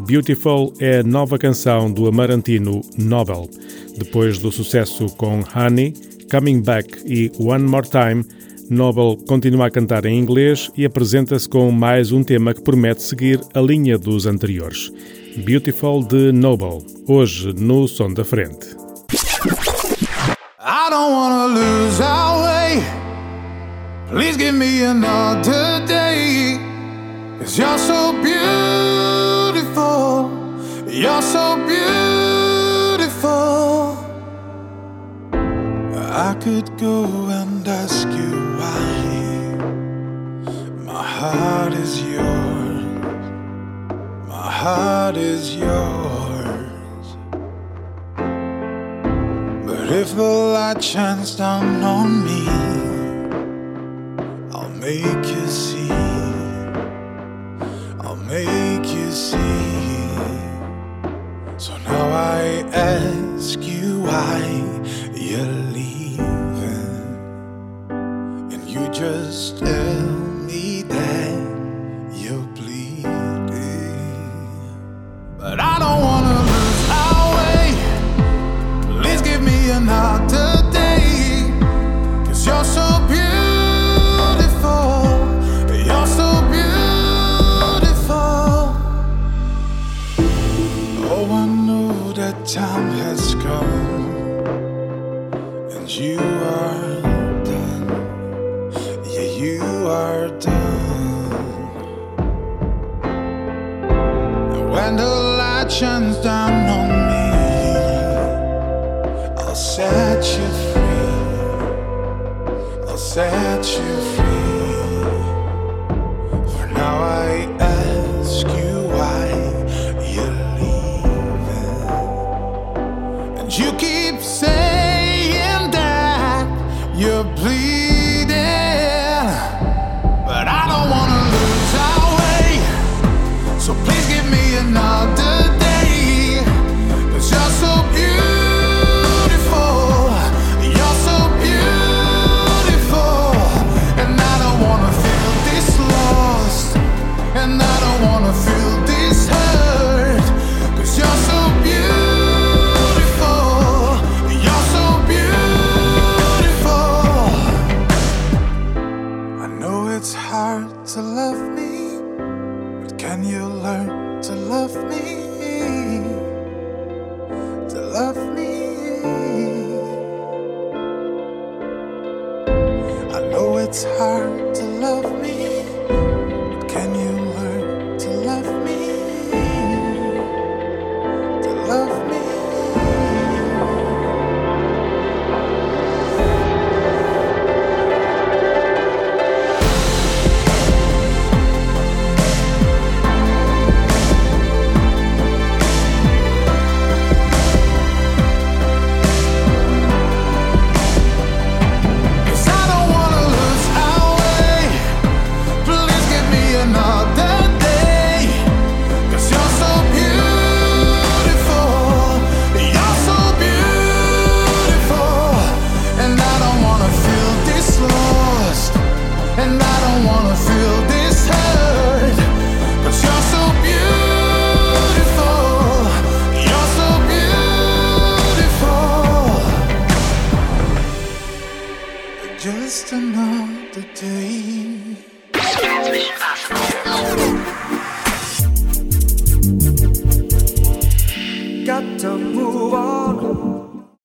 Beautiful é a nova canção do amarantino Nobel. Depois do sucesso com Honey, Coming Back e One More Time, Nobel continua a cantar em inglês e apresenta-se com mais um tema que promete seguir a linha dos anteriores. Beautiful de Nobel, hoje no Som da Frente. I don't wanna lose our way. Please give me another day. 'Cause you're so beautiful. You're so beautiful. I could go and ask you why. My heart is yours. My heart is yours. But if the light shines down on me, I'll make you see. I'll make you see. So now I ask you why you're leaving, and you just tell me that you're bleeding. But I don't wanna lose our way. Please give me another day. 'Cause you're so beautiful. You're so beautiful. Oh, I know that time has come, and you are done. Yeah, you are done. And when the light shines down on me, I'll set you free. I'll set you free. For now I ask you why you're leaving, and you keep saying that you're bleeding. But I don't wanna lose our way. So please give me another day. 'Cause you're so beautiful. You're so beautiful. And I don't wanna feel this lost. And I don't wanna feel this hurt. 'Cause you're so beautiful. You're so beautiful. I know it's hard to love me, but can you learn to love me? To love me. I know it's hard to love me, but can you learn to love me? To love me. Just another day. Got to move on.